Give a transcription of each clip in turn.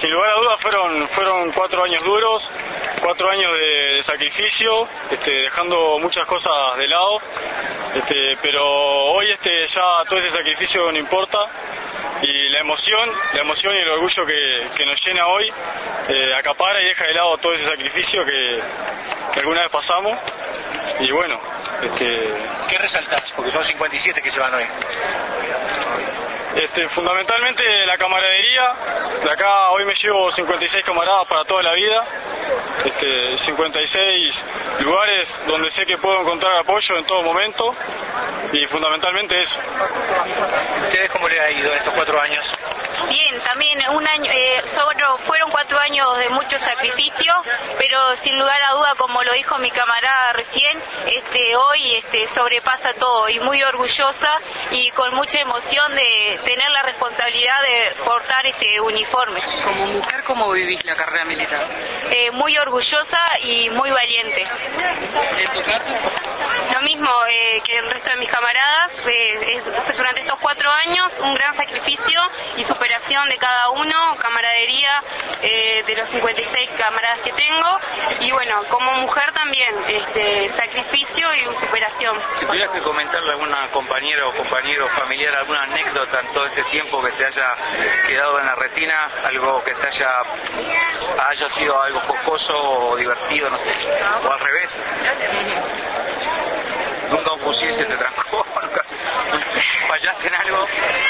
Sin lugar a dudas fueron 4 años duros, 4 años de sacrificio, dejando muchas cosas de lado, pero hoy ya todo ese sacrificio no importa, y la emoción y el orgullo que nos llena hoy acapara y deja de lado todo ese sacrificio que alguna vez pasamos. Y bueno, ¿qué resaltás? Porque son 57 que se van hoy. Fundamentalmente la camaradería. De acá hoy me llevo 56 camaradas para toda la vida, 56 lugares donde sé que puedo encontrar apoyo en todo momento, y fundamentalmente eso. ¿Ustedes cómo les ha ido en estos 4 años? Bien, también un año, fueron 4 años de mucho sacrificio, pero sin lugar a duda, como lo dijo mi camarada recién, hoy sobrepasa todo, y muy orgullosa y con mucha emoción de tener la responsabilidad de portar este uniforme. Como mujer, ¿cómo vivís la carrera militar? Muy orgullosa y muy valiente. ¿En tu caso? Lo mismo que el resto de mis camaradas, durante estos 4 años un gran sacrificio y superación de cada uno, camaradería de los 56 camaradas que tengo, y bueno, como mujer también, sacrificio y superación. Si tuvieras que comentarle a alguna compañera o compañero familiar alguna anécdota en todo este tiempo que te haya quedado en la retina, algo que te haya sido algo jocoso o divertido, no sé, o al revés. Nunca un fusil se te trancó, nunca fallaste en algo.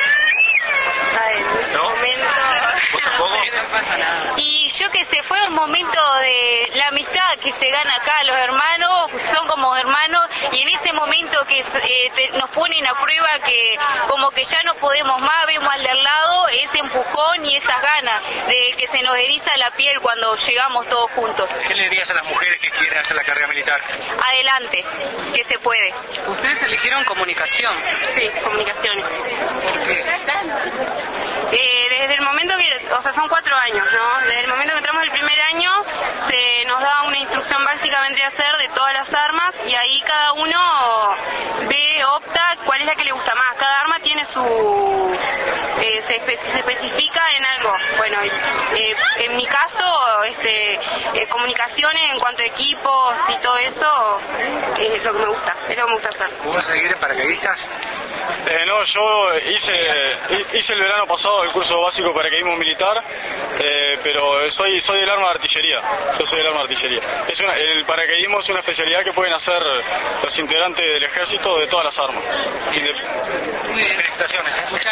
¿No? ¿Vos tampoco? Y yo que sé, fue un momento de la amistad que se gana acá, los hermanos son como hermanos, y en ese momento que nos ponen a prueba, que como que ya no podemos más, vemos al de al lado ese empujón y esas ganas de que se nos eriza la piel cuando llegamos todos juntos. ¿Qué le dirías a las mujeres que quieren hacer la carrera militar? Adelante, que se puede. Ustedes eligieron comunicación. Sí, comunicaciones. ¿Por qué? Desde el momento que, son 4 años, ¿no? Desde el momento que entramos el primer año, se nos da una instrucción básicamente de hacer de todas las armas, y ahí cada uno opta cuál es la que le gusta más. Cada arma tiene se especifica en algo. Bueno, en mi caso, comunicaciones en cuanto a equipos y todo eso, es lo que me gusta, hacer. ¿Vos vas a seguir en paracaidistas? No, yo hice el verano pasado el curso básico de paracaidismo militar, pero soy del arma de artillería. Yo soy del arma de artillería. El paracaidismo es una especialidad que pueden hacer los integrantes del ejército de todas las armas. Felicitaciones.